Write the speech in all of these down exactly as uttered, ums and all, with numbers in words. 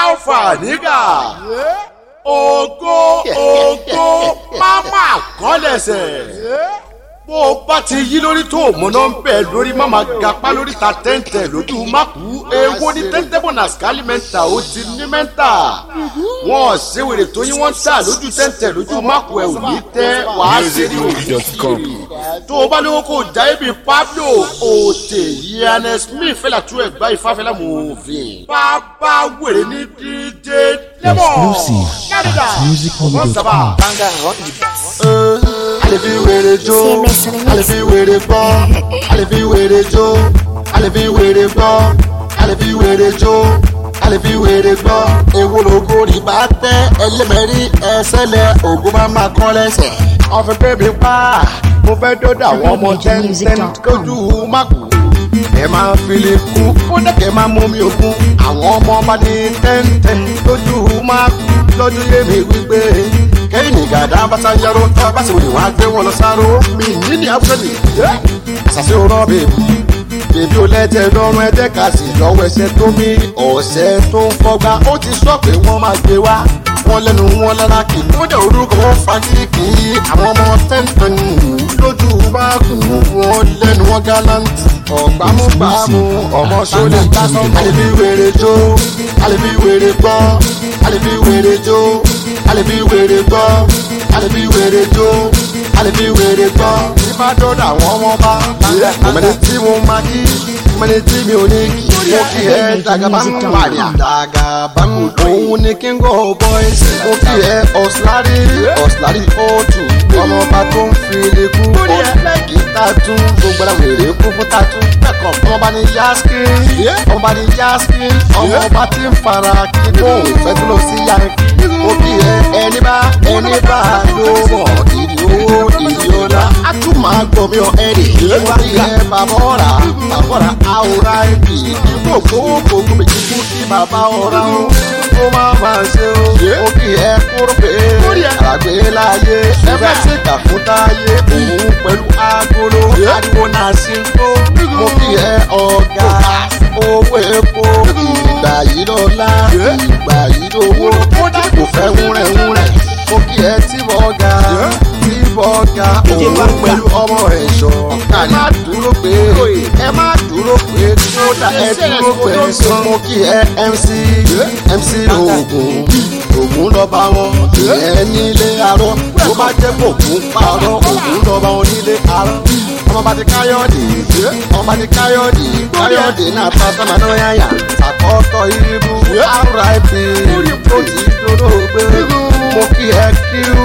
alpha nígà ògo ògo máma kọ́lẹ̀sẹ̀ bó o bá ti yí lórí tó mọ̀nà ń bẹ̀ lórí máma gapá lórí ta tẹ́ǹtẹ̀ lójú mákù èwo ni tẹ́ǹtẹ̀ bọ̀ nà skali mẹ́ta ó ti ní mẹ́ta wọ́n ṣèwèrè tó yín wọ́n tà lójú tẹ́ǹtẹ̀ lójú mákù ẹ̀ ò ní tẹ́ wàá ṣe ní òkìkiri tó o bá lówó kó o já ibi Pablo òtè Ian Smith fẹ́lá tú ẹ̀ gbá ifá fẹ́lá mòfin bàbá wèrè ní D J exclusive at music holiday dot com. Alefi wèrè jó, alefi wèrè gbọ́, alefi wèrè jó, alefi wèrè gbọ́, alefi wèrè jó, alefi wèrè gbọ́. Èwo lógo rí bá tẹ́ ẹlẹ́mẹ̀rí ẹsẹ̀lẹ̀ ògùn máa ma kọ́ lẹ́sẹ̀. Ọ̀fẹ́ bèbí pa, mo fẹ́ dọ́dọ̀ àwọn ọmọ tẹ́ntẹ́n lójú mákù. Ẹ máa file kú, ó dẹ́kẹ̀ máa mú mi òkun. Àwọn ọmọ bá ní tẹ́ntẹ́n lójú mákù lọ́dún yé mi wípé. Kẹ́yìn ìgàdá bá sá yẹrọ tó bá sì wòye wá gbé wọn lọ sáró. Mi ní ní Áfíríkì, àṣàṣe òrọ̀ bèbí. Bèbí ò lẹ́jẹ̀ lọ́rùn ẹ̀jẹ̀ ká sì lọ́wọ́ ẹsẹ̀ tó mí. Ọ̀sẹ̀ tó ń fọgbà ó ti sọ pé wọ́n máa gbé wá. Wọ́n lẹ́nu wọn lára kì í. Ó dẹ̀ orúkọ wọn fagíkì. Àwọn ọmọ tẹ́ǹtẹ́n lójú bá kù. Wọ́n lẹ́nu wọn gálántì. Ọ̀gbámúgbámú ọmọ ṣọlẹ̀ lásán. Àlefi wèrè jó, àlefi wèrè gbọ́, àlefi wèrè jó, àlefi wèrè gbọ́, àlefi wèrè jó, àlefi wèrè gbọ́. Ìbá dọ́dọ̀ àwọn ọmọ bá. Mọ̀mẹ́ni tí mo máa kí, mọ̀mẹ́ni tí mi ò ní kí. Mo kí ẹ Dagabangu wàrí. Dagabangu òun ni king of boys. Mo kí ẹ Ọ̀sìlárí, Ọ̀sìlárí òtù. Ọmọ ọba tó ń fi ilé kú. Ọ̀lẹ́kì tàtún, gbogbo àwọn èrè kú fún tàtún. Ọmọ ọba ní Yaski, ọmọ ọba ní Yaski. Ọmọ ọba tí ń fara kí ló ń fẹ́ tó lọ sí Yankee. Mo kí ẹ ẹni bá ẹni bá ló mọ̀ ìdí owó ìdí ọ̀la. A tún máa gbọ́ mi ọ̀ ẹ̀rì. Mo kí ẹ bàbá ọ̀rà, bàbá ọ̀rà àwòrán ẹ̀bì. Gbogbo gbogbo méjì kú kí bàbá ọ̀rà o. Ó máa máa ṣe o. Mo kí ẹ kúrò pé àgbé láyé. Ẹ fẹ́ ṣe kàkúntáyé. Òun pẹ̀lú agolo. Ariwo náà ṣe ń tó. Mo kí ẹ ọ̀gá owó epo. Ìgbà yìí lọ́la, ìgbà yìí lówó. Kò fẹ́ wúrẹ̀ wúrẹ̀. Mo kí ẹ tí bọ́gà, tí bọ́gà. Òun pẹ̀lú ọmọ rẹ̀ ṣọ. Ẹ má dúró pé, ẹ má dúró pé. Kódà ẹ dúró pé sọ. Mo kí ẹ M C, M C Ògùn. Ògùn lọ́ba wọn, ìyẹn nílé arọ́. Tó bá jẹ́ kó ògùn parọ́, Ògùn lọ́ba wọn nílé arọ́. Ọmọ bá ti Káyọ̀dé, ọmọ bá ti Káyọ̀dé, Káyọ̀dé náà ta sọ́mà náà yáyà. Àkọ́kọ́ irú R I P tó ti dúró gbé. Mo kí ẹ Q,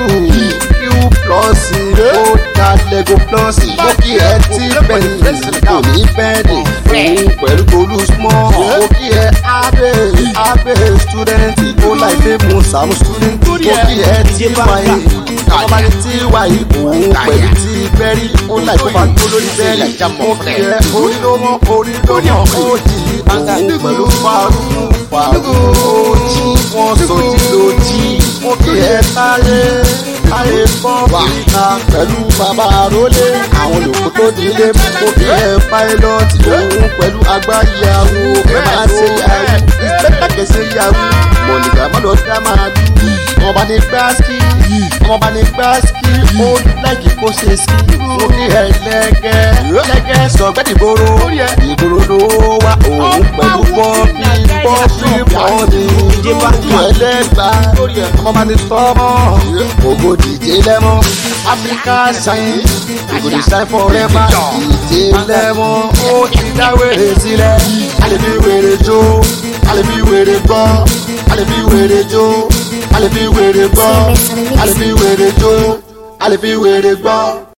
Q plus, ó dá Lego plus. Mo kí ẹ tí bẹ̀rẹ̀ kò ní bẹ́ẹ̀dì. Òun pẹ̀lú Olú small. Mo kí ẹ Abe, Abe student, ó láì fẹ́ mú Sàmú student. Mo kí ẹ tí wáyé, ọmọ bá ní tí wáyé. Òun pẹ̀lú tí bẹ́rí, ó láì fẹ́ máa tó lórí bẹ́ẹ̀lì. Mo kí ẹ orí ló mọ́, orí ló mọ́, ó jì í. Òun pẹ̀lú Fáàrù, Fáàrù ó jì í. Wọ́n sọ jí ló jì í. Mo kí ẹ táyé, táyé fọ́ọ̀mù ìta pẹ̀lú bàbá àrólé. Àwọn olùkọ́ tó dilé. Mo kí ẹ pilot, òun pẹ̀lú agbáyàwó. Ẹ máa ṣe yàwó, ìgbẹ́ta kẹsẹ̀ yàwó. Mọ̀nìkà má lọ dá máa dùn. Ọmọ bá ní gbáàsì, ọmọ bá ní gbáàsì. Ó láìkí kó ṣe ski. Mo kí ẹ lẹ́gẹ́, lẹ́gẹ́ sọ̀gbẹ́dì ìgboro. Ìgboro ló wá òun pẹ̀lú pọ́ọ̀pì, pọ́ọ̀pì pọ́ọ̀nì. Ìjọba ẹlẹ́gbà, ọmọ bá ní tọ́mọ̀. Ògo dìje lẹ́mọ́, Africa shine, ògo dey shine forever. Dìje lẹ́mọ́, ó ti dá wèrè sílẹ̀. Àlefi wèrè jó, àlefi wèrè gbọ́, àlefi wèrè jó, àlefi wèrè gbọ́, àlefi wèrè jó, àlefi wèrè gbọ́.